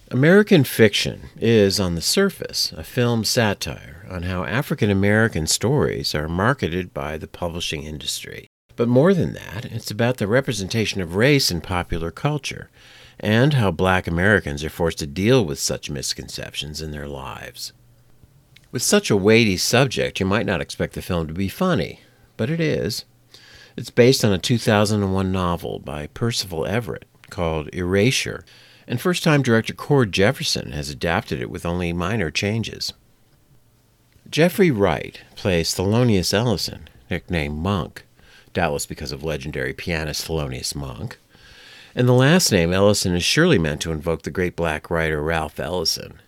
American Fiction is, on the surface, a film satire on how African American stories are marketed by the publishing industry. But more than that, it's about the representation of race in popular culture and how Black Americans are forced to deal with such misconceptions in their lives. With such a weighty subject, you might not expect the film to be funny, but it is. It's based on a 2001 novel by Percival Everett called Erasure, and first-time director Cord Jefferson has adapted it with only minor changes. Jeffrey Wright plays Thelonious Ellison, nicknamed Monk, doubtless because of legendary pianist Thelonious Monk. And the last name Ellison is surely meant to invoke the great black writer Ralph Ellison.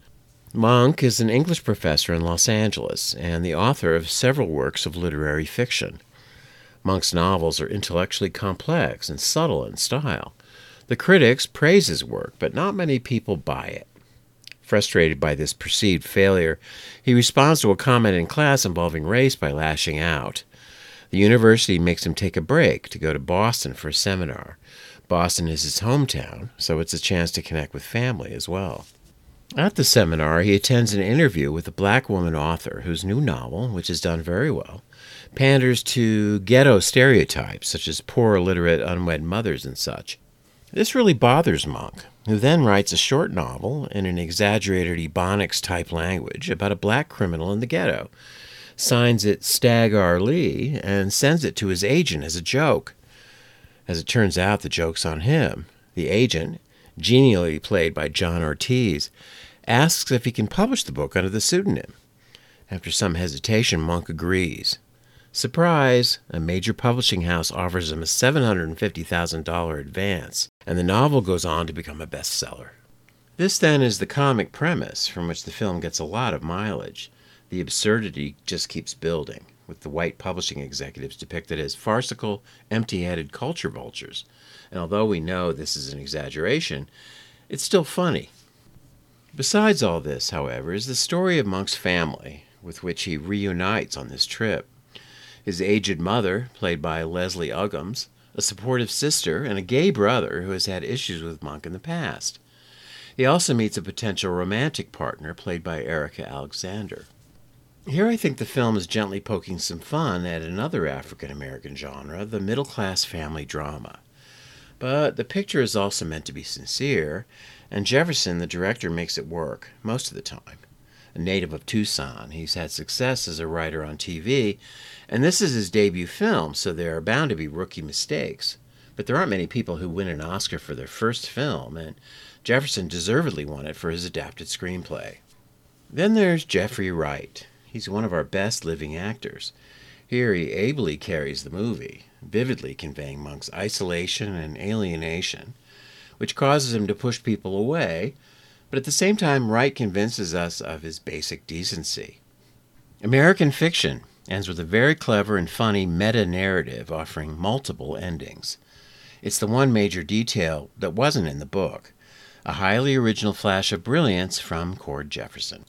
Monk is an English professor in Los Angeles and the author of several works of literary fiction. Monk's novels are intellectually complex and subtle in style. The critics praise his work, but not many people buy it. Frustrated by this perceived failure, he responds to a comment in class involving race by lashing out. The university makes him take a break to go to Boston for a seminar. Boston is his hometown, so it's a chance to connect with family as well. At the seminar, he attends an interview with a black woman author whose new novel, which has done very well, panders to ghetto stereotypes such as poor, illiterate, unwed mothers and such. This really bothers Monk, who then writes a short novel in an exaggerated Ebonics-type language about a black criminal in the ghetto, signs it Stag R. Lee, and sends it to his agent as a joke. As it turns out, the joke's on him. The agent, genially played by John Ortiz, asks if he can publish the book under the pseudonym. After some hesitation, Monk agrees. Surprise! A major publishing house offers him a $750,000 advance, and the novel goes on to become a bestseller. This, then, is the comic premise from which the film gets a lot of mileage. The absurdity just keeps building, with the white publishing executives depicted as farcical, empty-headed culture vultures. And although we know this is an exaggeration, it's still funny. Besides all this, however, is the story of Monk's family, with which he reunites on this trip. His aged mother, played by Leslie Uggams, a supportive sister, and a gay brother who has had issues with Monk in the past. He also meets a potential romantic partner, played by Erica Alexander. Here I think the film is gently poking some fun at another African-American genre, the middle-class family drama. But the picture is also meant to be sincere, and Jefferson, the director, makes it work, most of the time. A native of Tucson, he's had success as a writer on TV, and this is his debut film, so there are bound to be rookie mistakes. But there aren't many people who win an Oscar for their first film, and Jefferson deservedly won it for his adapted screenplay. Then there's Jeffrey Wright. He's one of our best living actors. Here he ably carries the movie, vividly conveying Monk's isolation and alienation, which causes him to push people away, but at the same time Wright convinces us of his basic decency. American Fiction ends with a very clever and funny meta-narrative offering multiple endings. It's the one major detail that wasn't in the book, a highly original flash of brilliance from Cord Jefferson.